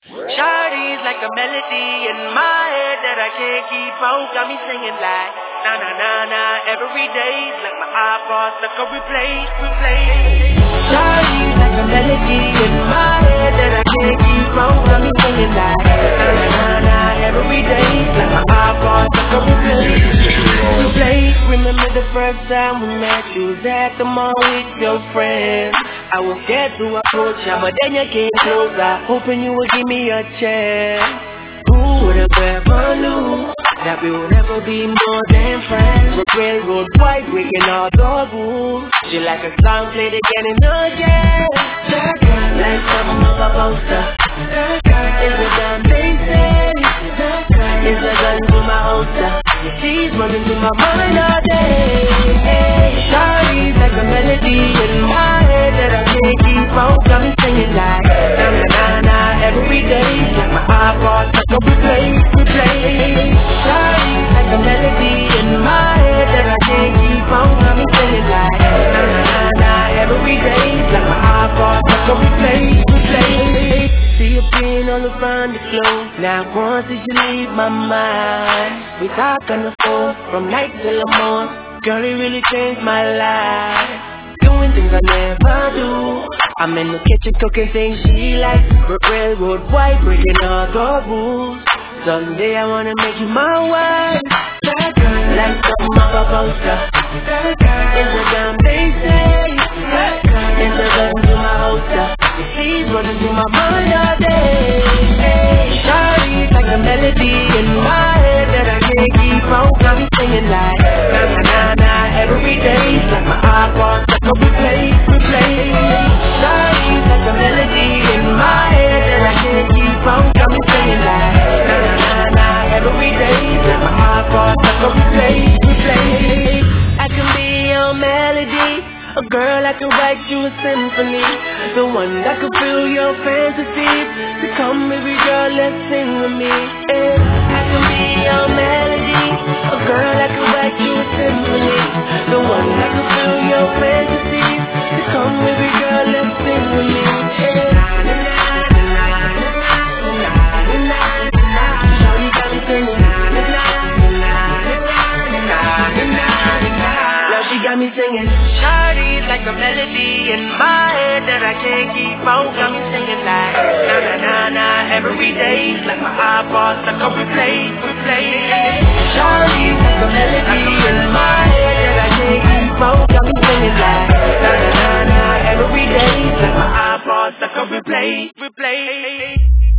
Shawty's like a melody in my head that I can't keep out. Got me singing like na na na na every day. Like my iPod stuck on replay. Shawty's like a melody in my head that I can't keep out. Got me singing like na na na na every day. Like my iPod stuck on replay. Remember the first time we met? You was at the mall with your friends. I was scared to approach ya, but then you came closer, hoping you would give me a chance. Who would have ever knew that we would ever be more than friends? With railroad white, breaking all the rules. She like a song played again and again. That girl, like something of a poster. That girl is a damn basic. That girl is a gun to my holster. She's running through my mind all day. Shawty's like a melody in my head that I can't keep out. Got me singing like na na na na every day. Like my iPod stuck on replay. Shawty's like a melody in my head that I can't keep out. Got me singing like na na na na every day. Like my iPod stuck on replay. See you being all around the floor. Now once did you leave my mind? We talk on the phone from night till the morning. Girl, it really changed my life. Doing things I never do. I'm in the kitchen cooking things she likes. Railroad white, breaking all the rules. Someday I wanna make you my wife. That girl, like something of a poster. That girl is a damn basic. That girl is a gun to my holster. She's running through my mind all day. Shawty's like a melody in my head that I can't keep out. Got me singing like na na na na every day. Like my iPod stuck on replay. Shawty's like a melody in my head that I can't keep out. Got me singing like na na na na every day. Like my iPod stuck on replay. I can be your melody. A girl that can write you a symphony. The one that can fill your fantasies. So come baby girl, let's sing with me. I can be your melody. A girl that can write you a symphony. The one that can fill your fantasies. So come baby girl, let's sing with me. Shawty got me singing. Now she got me singing. Shawty's like a melody in my head that I can't keep out. Got me singing like na na na na every day. Like my iPod stuck on replay. Shawty's like a melody in my head that I can't keep out. Got me singing like na na na na every day. Like my iPod stuck on replay.